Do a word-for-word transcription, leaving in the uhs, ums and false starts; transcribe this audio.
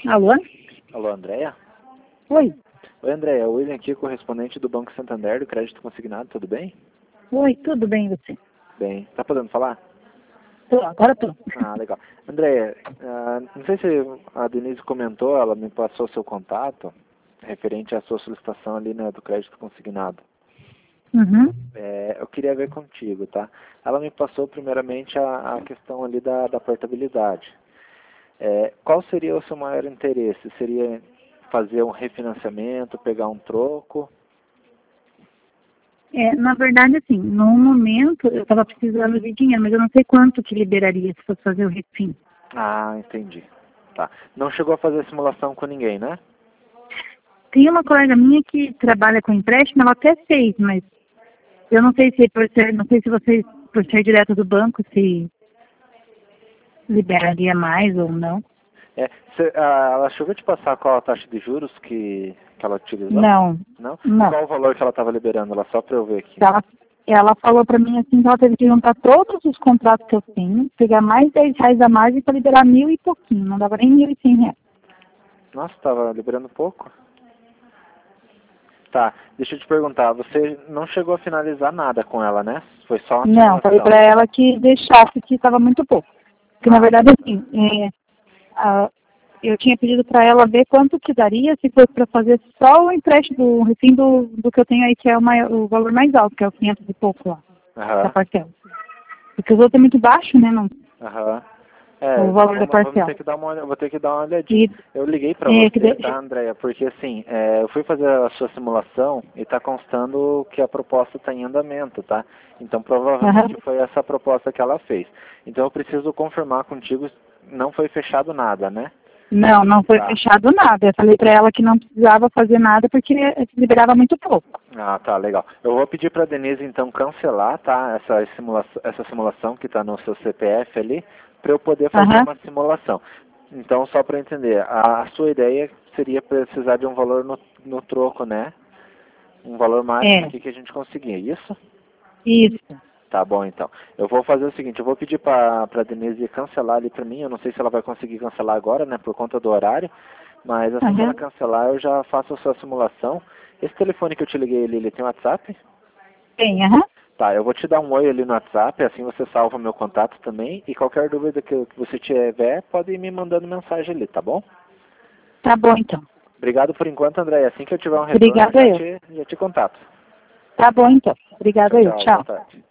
Alô? Alô, Andréia? Oi. Oi, Andréia. O William aqui, correspondente do Banco Santander, do Crédito Consignado, tudo bem? Oi, tudo bem e você? Bem. Tá podendo falar? Tô, agora tô. Ah, legal. Andréia, uh, não sei se a Denise comentou, ela me passou seu contato, referente à sua solicitação ali, né, do Crédito Consignado. Uhum. É, eu queria ver contigo, tá? Ela me passou primeiramente a, a questão ali da, da portabilidade. É, qual seria o seu maior interesse? Seria fazer um refinanciamento, pegar um troco? É, na verdade, assim, no momento eu estava precisando de dinheiro, mas eu não sei quanto que liberaria se fosse fazer o refim. Ah, entendi. Tá. Não chegou a fazer simulação com ninguém, né? Tem uma colega minha que trabalha com empréstimo, ela até fez, mas eu não sei se por ser, não sei se vocês, por ser direto do banco, se liberaria mais ou não. É, cê, ah, ela chegou a te passar qual a taxa de juros que, que ela utilizou? Não, Não? E não. qual o valor que ela estava liberando? Ela só para eu ver aqui. Ela, ela falou para mim assim que ela teve que juntar todos os contratos que eu tenho, pegar mais dez reais a mais para liberar mil e pouquinho, não dava nem mil e cem reais. Nossa, estava liberando pouco? Tá, deixa eu te perguntar, você não chegou a finalizar nada com ela, né? Foi só uma Não, falei simulação. para ela que deixasse, que estava muito pouco. Porque, na Ah, verdade, assim, é, a, eu tinha pedido para ela ver quanto que daria se fosse para fazer só o empréstimo, o refim do, do que eu tenho aí, que é o, maior, o valor mais alto, que é o quinhentos e pouco lá, da aham, parcela. Porque os outros é muito baixo, né, não, aham. É, o valor da vamos, vamos parcela. ter que dar uma olhada, vou ter que dar uma olhadinha. E, Eu liguei pra é, que você, de, tá, Andréia? Porque assim, é, eu fui fazer a sua simulação e tá constando que a proposta tá em andamento, tá? Então provavelmente aham. foi essa a proposta que ela fez. Então eu preciso confirmar contigo, não foi fechado nada, né? Não, não foi Tá. fechado nada. Eu falei para ela que não precisava fazer nada porque liberava muito pouco. Ah, tá, legal. Eu vou pedir para a Denise, então, cancelar, tá, essa simulação, essa simulação que está no seu C P F ali, para eu poder fazer Aham. uma simulação. Então, só para entender, a, a sua ideia seria precisar de um valor no, no troco, né? Um valor máximo É, aqui que a gente conseguir, isso? isso. Tá bom, então. Eu vou fazer o seguinte, eu vou pedir para a Denise cancelar ali para mim, eu não sei se ela vai conseguir cancelar agora, né, por conta do horário, mas assim que ela Aham. cancelar, eu já faço a sua simulação. Esse telefone que eu te liguei ali, ele tem WhatsApp? Tem, aham. Tá, eu vou te dar um oi ali no WhatsApp, assim você salva meu contato também, e qualquer dúvida que, que você tiver, pode ir me mandando mensagem ali, tá bom? Tá bom, então. Obrigado por enquanto, André. Assim que eu tiver um retorno, eu Obrigada já eu. te, já te contato. Tá bom, então. Tchau, Obrigada eu. tchau. Boa Tchau. tarde.